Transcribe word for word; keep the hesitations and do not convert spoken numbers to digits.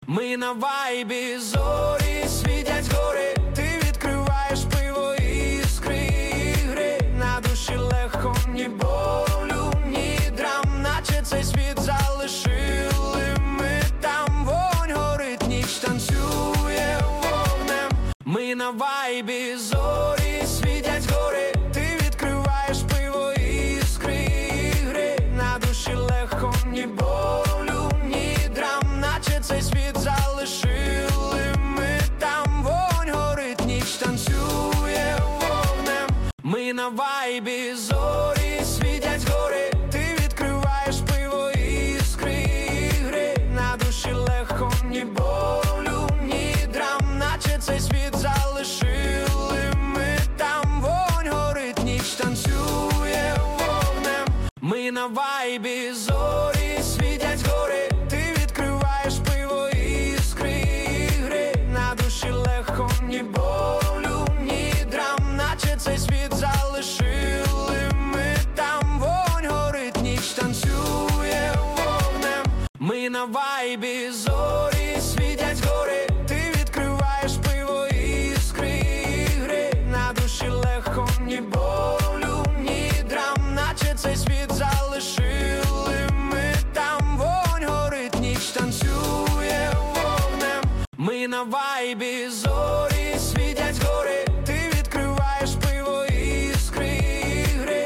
Ми на вайбі, зорі світять гори. Ти відкриваєш пиво, іскри, ігри. На душі легко, ні болю, ні драм. Наче цей світ залишили ми там. Вогонь горить, ніч танцює вогнем. Ми на вайбі, зорі світять гори. Ти відкриваєш пиво, іскри, ігри. На душі легко, ні болю, ні драм. Наче цей світ залишили ми там. Вогонь горить, ніч танцює вогнем. Ми на вайбі, зорі світять гори. Ти відкриваєш пиво, іскри, ігри. На душі легко, ні болю, ні драм. Наче цей світ залишили ми там. Вогонь горить, ніч танцює вогнем. Ми на вайбі, зорі світять гори. Ти відкриваєш пиво, іскри, ігри. На душі легко, ні болю, ні драм. Наче цей світ залишили ми там. Вогонь горить, ніч танцює вогнем. Ми на вайбі, зорі світять гори. Ти відкриваєш пиво, іскри, ігри. На душі легко, ні болю, ні драм. Наче цей світ залишили ми там. Вогонь горить, ніч танцює вогнем. Ми на вайбі, зорі